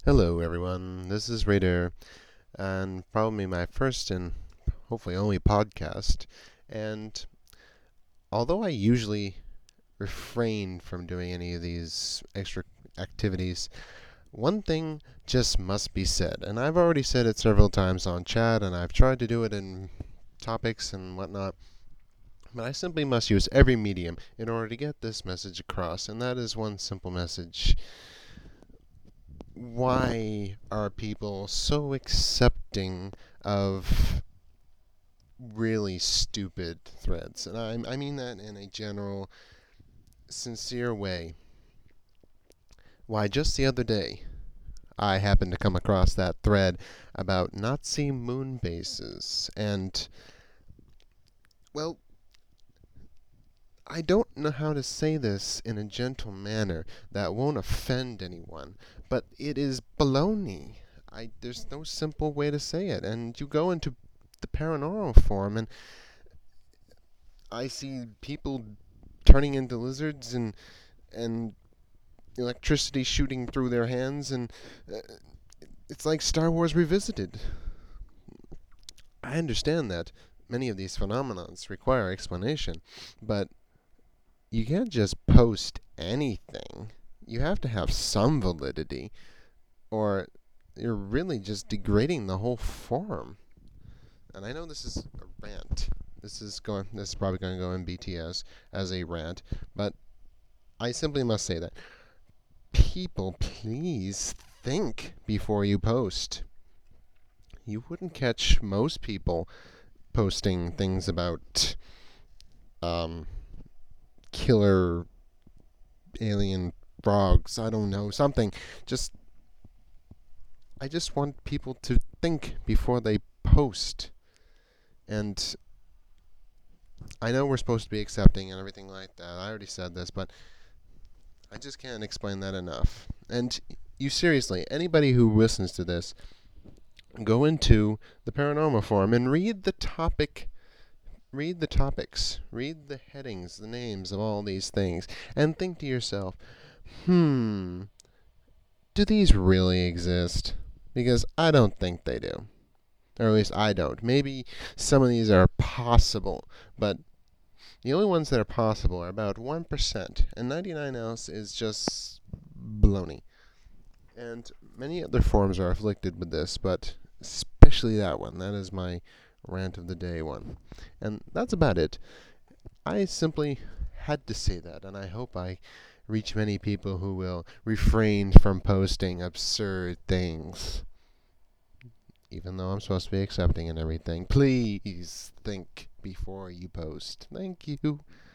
Hello, everyone. This is Raider, and probably my first and hopefully only podcast. And although I usually refrain from doing any of these extra activities, one thing just must be said. And I've already said it several times on chat, and I've tried to do it in topics and whatnot. But I simply must use every medium in order to get this message across, and that is one simple message. Why are people so accepting of really stupid threads? And I mean that in a general, sincere way. Why, just the other day, I happened to come across that thread about Nazi moon bases. And, well, I don't know how to say this in a gentle manner that won't offend anyone, but it is baloney. There's no simple way to say it. And you go into the paranormal forum, and I see people turning into lizards and electricity shooting through their hands, and uh, it's like Star Wars Revisited. I understand that many of these phenomenons require explanation, but you can't just post anything. You have to have some validity, or you're really just degrading the whole forum. And I know this is a rant. This is probably going to go in BTS as a rant, but I simply must say that people, please think before you post. You wouldn't catch most people posting things about um, killer alien frogs. I don't know, something. Just I just want people to think before they post. And I know we're supposed to be accepting and everything like that. I already said this, but I just can't explain that enough. And you seriously, anybody who listens to this, go into the paranormal forum and read the topics, read the headings, the names of all these things, and think to yourself, do these really exist? Because I don't think they do. Or at least I don't. Maybe some of these are possible, but the only ones that are possible are about 1%, and 99 else is just baloney. And many other forms are afflicted with this, but especially that one. That is my rant of the day one. And that's about it. I simply had to say that, and I hope I reach many people who will refrain from posting absurd things. Even though I'm supposed to be accepting and everything, please think before you post. Thank you.